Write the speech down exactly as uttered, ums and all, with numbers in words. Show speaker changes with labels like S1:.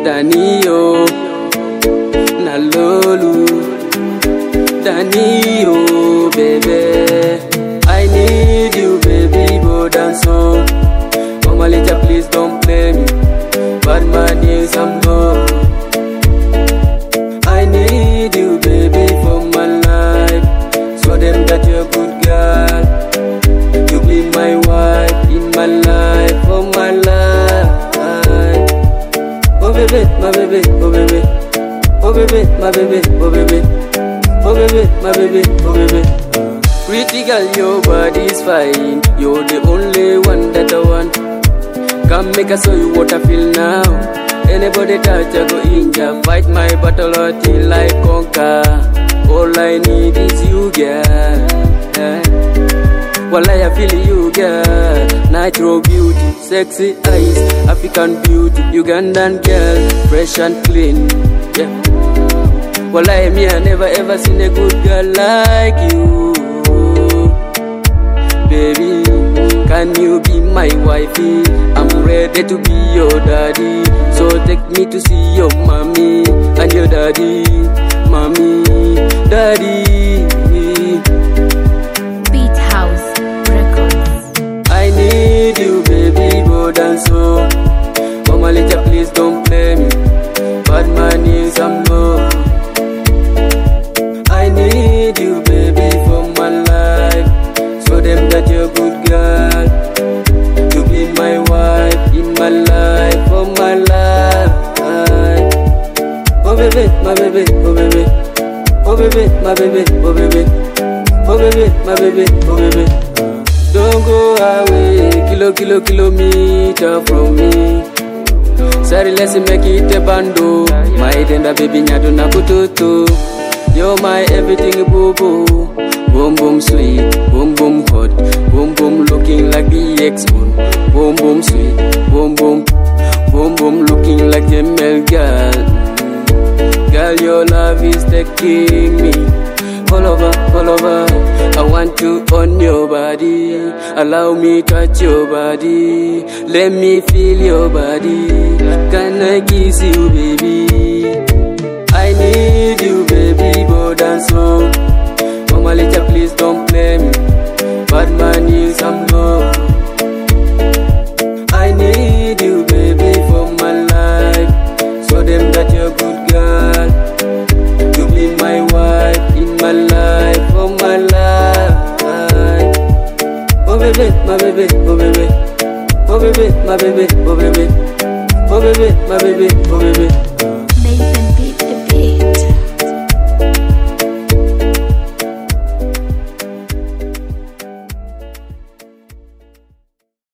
S1: Danio, Nalolu, Danio, baby. I need you, baby, more than so. Mama Lita, please don't play me. Bad man needs some more. I need you, baby, for my life. Show them that you're a good girl. You be my wife in my life, for my life. Oh baby, my baby, oh baby. Oh baby, my baby, oh baby. Oh baby, my baby, oh baby. Pretty girl, your body's fine. You're the only one that I want. Come make I show you what I feel now. Anybody touch, I go injure. Fight my battle till I conquer. All I need is you, girl. Yeah. Well, I feel you, girl. Natural beauty, sexy eyes, African beauty, Ugandan girl, fresh and clean. Yeah. Well, I me, I never ever seen a good girl like you, baby. Can you be my wifey? I'm ready to be your daddy. So take me to see your mommy and your daddy, mommy, daddy.
S2: Beat House Records.
S1: I need you, baby, more than so. Mama Lita, please don't play me. Bad man needs some more. I need you, baby, for my life. Show them that you're a good girl. You be my wife in my life, for my life. Oh baby, my baby, oh baby. Oh baby, my baby, oh baby. Oh baby, my baby, oh baby. Don't go away, kilo, kilo, kilometer from me. Sorry, let's make it a bando. My tender baby, nyado na kututu. You're my everything, boo boo. Boom boom sweet, boom boom hot, boom boom looking like the ex-one. Boom boom sweet, boom boom, boom boom looking like the male girl. Girl, your love is taking me all over, all over. I want to own your body. Allow me touch your body. Let me feel your body. Can I kiss you, baby? I need you, baby, more than so. Mama Lita, please don't play me. Bad man needs some more. I need you, baby, for my life. Show them that you're a good girl. You be my wife in my life, for my life. Oh baby, my baby, oh baby. Oh baby, my baby, oh baby. Oh baby, my baby, oh baby.